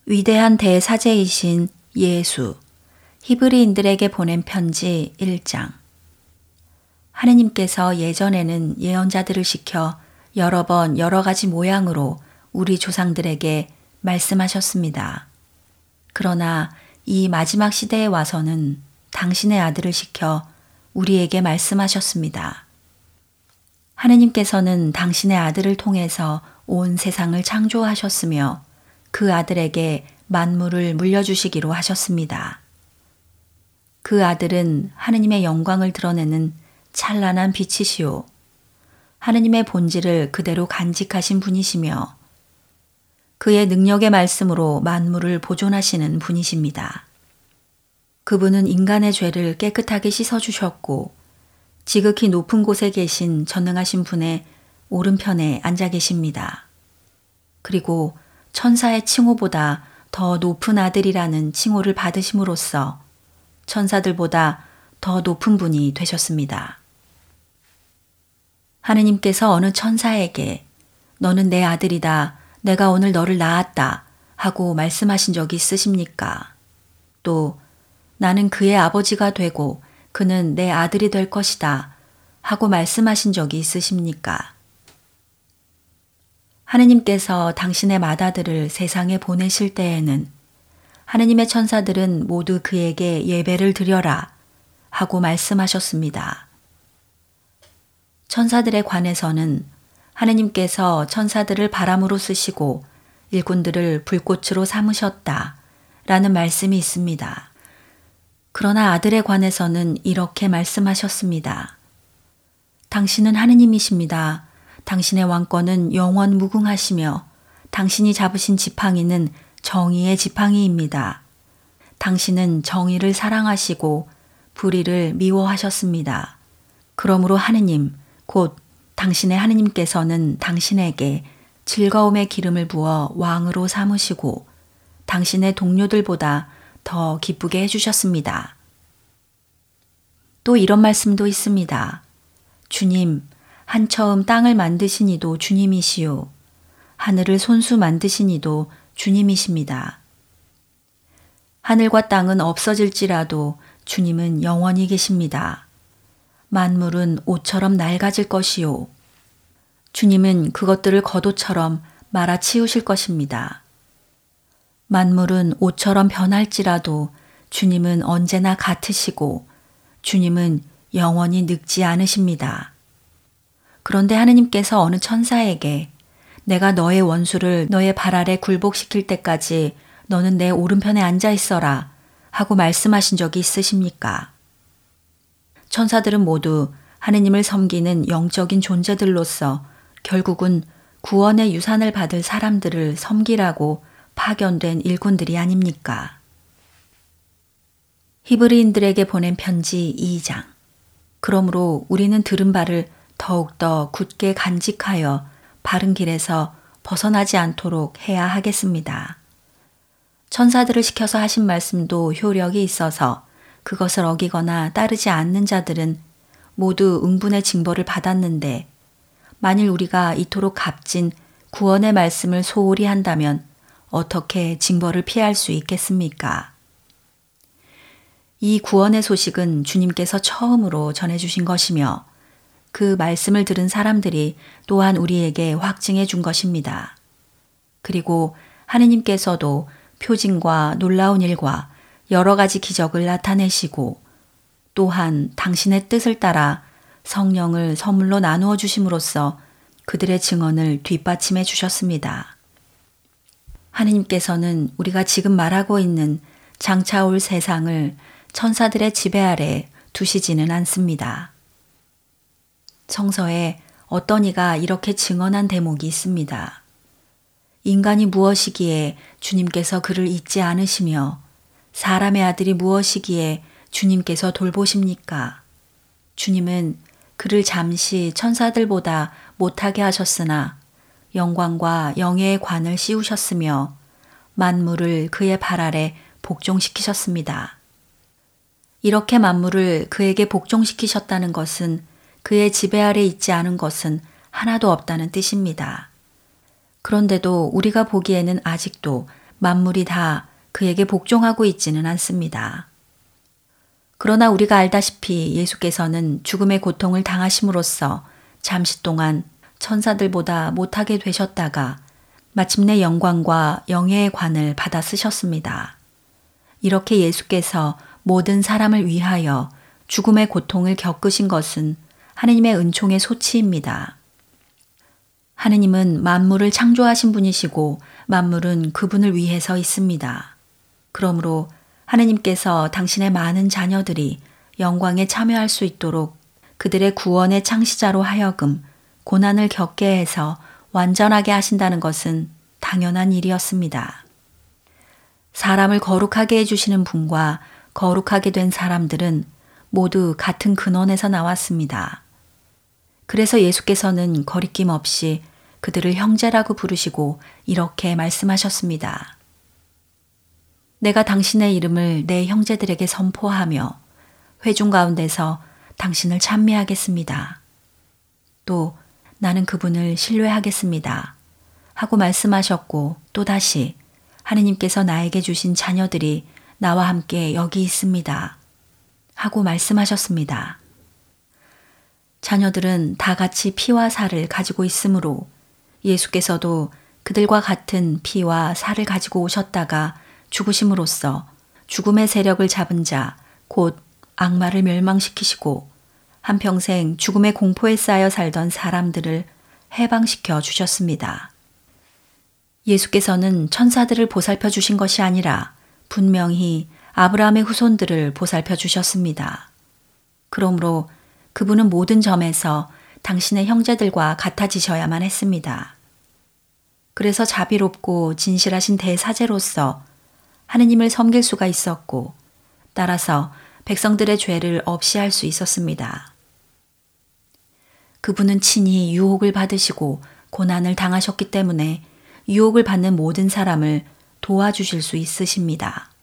위대한 대사제이신 예수, 히브리인들에게 보낸 편지 1장. 하느님께서 예전에는 예언자들을 시켜 여러 번 여러 가지 모양으로 우리 조상들에게 말씀하셨습니다. 그러나 이 마지막 시대에 와서는 당신의 아들을 시켜 우리에게 말씀하셨습니다. 하느님께서는 당신의 아들을 통해서 온 세상을 창조하셨으며 그 아들에게 만물을 물려주시기로 하셨습니다. 그 아들은 하느님의 영광을 드러내는 찬란한 빛이시오. 하느님의 본질을 그대로 간직하신 분이시며 그의 능력의 말씀으로 만물을 보존하시는 분이십니다. 그분은 인간의 죄를 깨끗하게 씻어주셨고 지극히 높은 곳에 계신 전능하신 분의 오른편에 앉아 계십니다. 그리고 천사의 칭호보다 더 높은 아들이라는 칭호를 받으심으로써 천사들보다 더 높은 분이 되셨습니다. 하느님께서 어느 천사에게 너는 내 아들이다. 내가 오늘 너를 낳았다. 하고 말씀하신 적이 있으십니까? 또 나는 그의 아버지가 되고 그는 내 아들이 될 것이다. 하고 말씀하신 적이 있으십니까? 하느님께서 당신의 맏아들을 세상에 보내실 때에는 하느님의 천사들은 모두 그에게 예배를 드려라 하고 말씀하셨습니다. 천사들에 관해서는 하느님께서 천사들을 바람으로 쓰시고 일꾼들을 불꽃으로 삼으셨다 라는 말씀이 있습니다. 그러나 아들에 관해서는 이렇게 말씀하셨습니다. 당신은 하느님이십니다. 당신의 왕권은 영원 무궁하시며 당신이 잡으신 지팡이는 정의의 지팡이입니다. 당신은 정의를 사랑하시고 불의를 미워하셨습니다. 그러므로 하느님, 곧 당신의 하느님께서는 당신에게 즐거움의 기름을 부어 왕으로 삼으시고 당신의 동료들보다 더 기쁘게 해주셨습니다. 또 이런 말씀도 있습니다. 주님, 한처음 땅을 만드신 이도 주님이시요. 하늘을 손수 만드신 이도 주님이십니다. 하늘과 땅은 없어질지라도 주님은 영원히 계십니다. 만물은 옷처럼 낡아질 것이요. 주님은 그것들을 겉옷처럼 말아 치우실 것입니다. 만물은 옷처럼 변할지라도 주님은 언제나 같으시고 주님은 영원히 늙지 않으십니다. 그런데 하느님께서 어느 천사에게 내가 너의 원수를 너의 발 아래 굴복시킬 때까지 너는 내 오른편에 앉아 있어라 하고 말씀하신 적이 있으십니까? 천사들은 모두 하느님을 섬기는 영적인 존재들로서 결국은 구원의 유산을 받을 사람들을 섬기라고 파견된 일꾼들이 아닙니까? 히브리인들에게 보낸 편지 2장. 그러므로 우리는 들은 바를 더욱더 굳게 간직하여 바른 길에서 벗어나지 않도록 해야 하겠습니다. 천사들을 시켜서 하신 말씀도 효력이 있어서 그것을 어기거나 따르지 않는 자들은 모두 응분의 징벌을 받았는데 만일 우리가 이토록 값진 구원의 말씀을 소홀히 한다면 어떻게 징벌을 피할 수 있겠습니까? 이 구원의 소식은 주님께서 처음으로 전해주신 것이며 그 말씀을 들은 사람들이 또한 우리에게 확증해 준 것입니다. 그리고 하느님께서도 표징과 놀라운 일과 여러 가지 기적을 나타내시고 또한 당신의 뜻을 따라 성령을 선물로 나누어 주심으로써 그들의 증언을 뒷받침해 주셨습니다. 하느님께서는 우리가 지금 말하고 있는 장차 올 세상을 천사들의 지배 아래 두시지는 않습니다. 성서에 어떤 이가 이렇게 증언한 대목이 있습니다. 인간이 무엇이기에 주님께서 그를 잊지 않으시며 사람의 아들이 무엇이기에 주님께서 돌보십니까? 주님은 그를 잠시 천사들보다 못하게 하셨으나 영광과 영예의 관을 씌우셨으며 만물을 그의 발 아래 복종시키셨습니다. 이렇게 만물을 그에게 복종시키셨다는 것은 그의 지배 아래 있지 않은 것은 하나도 없다는 뜻입니다. 그런데도 우리가 보기에는 아직도 만물이 다 그에게 복종하고 있지는 않습니다. 그러나 우리가 알다시피 예수께서는 죽음의 고통을 당하심으로써 잠시 동안 천사들보다 못하게 되셨다가 마침내 영광과 영예의 관을 받아 쓰셨습니다. 이렇게 예수께서 모든 사람을 위하여 죽음의 고통을 겪으신 것은 하느님의 은총의 소치입니다. 하느님은 만물을 창조하신 분이시고 만물은 그분을 위해서 있습니다. 그러므로 하느님께서 당신의 많은 자녀들이 영광에 참여할 수 있도록 그들의 구원의 창시자로 하여금 고난을 겪게 해서 완전하게 하신다는 것은 당연한 일이었습니다. 사람을 거룩하게 해주시는 분과 거룩하게 된 사람들은 모두 같은 근원에서 나왔습니다. 그래서 예수께서는 거리낌 없이 그들을 형제라고 부르시고 이렇게 말씀하셨습니다. 내가 당신의 이름을 내 형제들에게 선포하며 회중 가운데서 당신을 찬미하겠습니다. 또 나는 그분을 신뢰하겠습니다. 하고 말씀하셨고 또다시 하느님께서 나에게 주신 자녀들이 나와 함께 여기 있습니다. 하고 말씀하셨습니다. 자녀들은 다 같이 피와 살을 가지고 있으므로 예수께서도 그들과 같은 피와 살을 가지고 오셨다가 죽으심으로써 죽음의 세력을 잡은 자, 곧 악마를 멸망시키시고 한평생 죽음의 공포에 쌓여 살던 사람들을 해방시켜 주셨습니다. 예수께서는 천사들을 보살펴 주신 것이 아니라 분명히 아브라함의 후손들을 보살펴 주셨습니다. 그러므로 그분은 모든 점에서 당신의 형제들과 같아지셔야만 했습니다. 그래서 자비롭고 진실하신 대사제로서 하느님을 섬길 수가 있었고 따라서 백성들의 죄를 없이 할 수 있었습니다. 그분은 친히 유혹을 받으시고 고난을 당하셨기 때문에 유혹을 받는 모든 사람을 도와주실 수 있으십니다.